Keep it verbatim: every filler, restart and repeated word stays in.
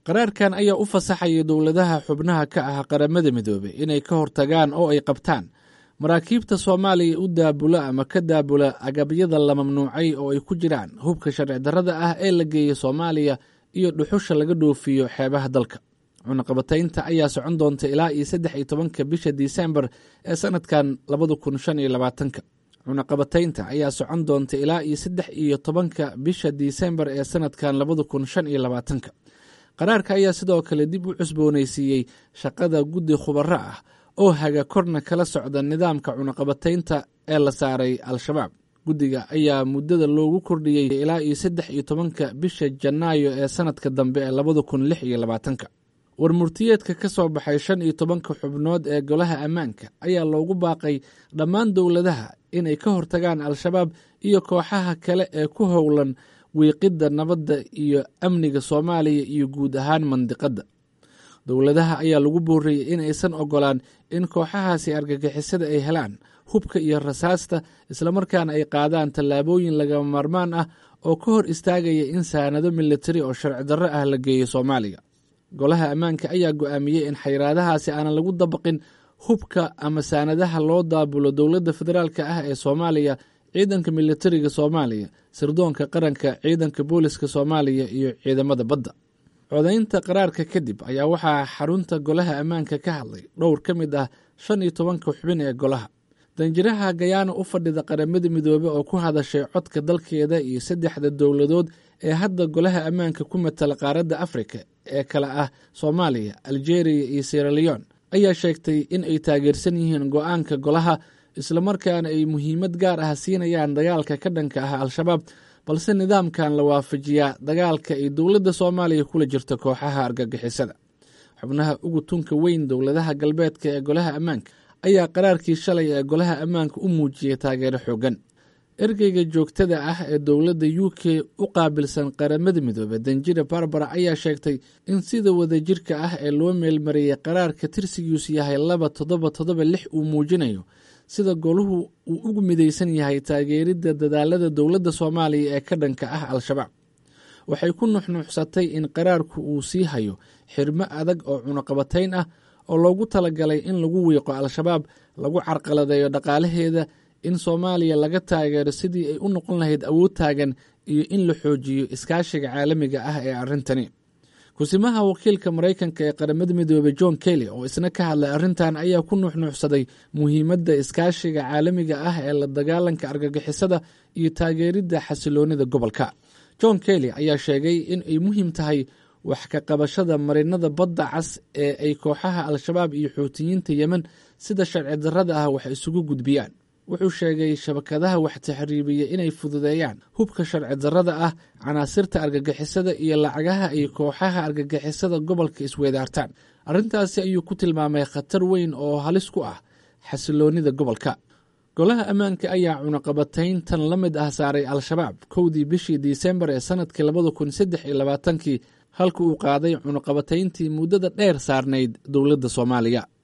qaraarkan ayaa u fasaxaya dowladaha xubnaha ka ah qaramada midoobey inay ka hortagaan oo ay qabtaan maraakiibta soomaaliya u daabula ama ka daabula agabyada la mamnuucay oo ay ku jiraan hubka sharci darrada ah ee la geeya soomaaliya iyo dhuxusha laga dhoofiyo xeebaha dalka. cunaqabataynta ayaa socon doonta ilaa iyo saddex iyo tobanka bisha disembar ee sanadkan labada kun shan iyo labaatanka cunaqabataynta ayaa socon doonta ilaa iyo saddex iyo tobanka bisha disembar ee sanadkan labada kun shan iyo labaatanka qaraarka ayaa sidoo kale dib u cusboonaysiiyey shaqada guddi khubaro ah oo haga korna kala socda nidaamka cunaqabataynta ee la saaray al-shabaab. guddiga ayaa muddada loogu kordhiyey ilaa iyo saddex iyo tobanka bisha janaayo ee sanadka dambe ee labada kun lix iyo labaatanka warmurtiyeedka ka soo baxay shan iyo tobanka xubnood ee golaha ammaanka ayaa loogu baaqay dhammaan dowladaha inay ka hortagaan al-shabaab iyo kooxaha kale ee ku howlan wiiqidda nabadda iyo amniga soomaaliya iyo guud ahaan mandiqadda. dowladaha ayaa lagu booriyey in aysan ogolaan in kooxahaasi argagixisada ay helaan hubka iyo rasaasta islamarkaana ay qaadaan tallaabooyin lagama maarmaan ah oo ka hor istaagaya in saanado militari oo sharci darro ah la geeyo soomaaliya. golaha ammaanka ayaa go'aamiyey in xayiraadahaasi aanan lagu dabaqin hubka ama saanadaha loo daabulo dowladda federaalka ah ee soomaaliya, ciidanka militariga soomaaliya, sirdoonka qaranka, ciidanka booliska soomaaliya iyo ciidamada badda. codaynta qaraarka kadib ayaa waxaa xarunta golaha ammaanka ka hadlay dhowr ka mid ah shan iyo tobanka xubin ee golaha. danjiraha gayaana u fadhida qaramada midoobe oo ku hadashay codka dalkeeda iyo saddexda dowladood ee hadda golaha ammaanka ku matala qaaradda afrika ee kale ah soomaaliya, aljeeriya iyo sieraleon ayaa sheegtay in ay taageersan yihiin go'aanka golaha islamarkaana ay muhiimad gaar ah siinayaan dagaalka ka dhanka ah al-shabaab, balse nidaamkan la waafajiyaa dagaalka ay dowladda soomaaliya kula jirto kooxaha argagixisada. xubnaha ugu tunka weyn dowladaha galbeedka ee golaha ammaanka ayaa qaraarkii shalay ee golaha ammaanka u muujiyey taageero xoogan. ergeyga joogtada ah ee dowladda u k u qaabilsan qaramada midoobe danjira barbara ayaa sheegtay in sida wadajirka ah ee loo meelmariyey qaraarka tirsigiisu yahay laba toddoba toddoba lix uu muujinayo sida goluhu uu ugu midaysan yahay taageeridda dadaalada dowladda soomaaliya ee ka dhanka ah al-shabaab. waxay ku nuxnuuxsatay in qaraarku uu sii hayo xirmo adag oo cunaqabatayn ah oo loogu talagalay in lagu wiiqo al-shabaab, lagu carqaladeeyo dhaqaalaheeda, in soomaaliya laga taageero sidii ay u noqon lahayd awood taagan iyo in la xoojiyo iskaashiga caalamiga ah ee arrintani. kusimaha wakiilka maraykanka ee qaramada midoobey john kelly oo isna ka hadlay arrintan ayaa ku nuuxnuuxsaday muhiimadda iskaashiga caalamiga ah ee la dagaalanka argagixisada iyo taageeridda xasiloonida gobolka. john kelly ayaa sheegay in ay muhiim tahay wax ka qabashada marinada badda cas ee ay kooxaha al-shabaab iyo xuutiyiinta yemen sida sharci darrada ah wax isugu gudbiyaan. wuxuu sheegay shabakadaha wax taxriibiya inay fududeeyaan hubka sharci darrada ah, canaasirta argagixisada iyo lacagaha ay kooxaha argagixisada gobolka isweedaartaan. arrintaasi ayuu ku tilmaamay khatar weyn oo halis ku ah xasiloonida gobolka. golaha ammaanka ayaa cunaqabatayntan la mid ah saaray al-shabaab kowdii bishii disembar ee sanadkii labada kun saddex iyo labaatankii halka uu qaaday cunaqabatayntii muddada dheer saarnayd dowladda soomaaliya.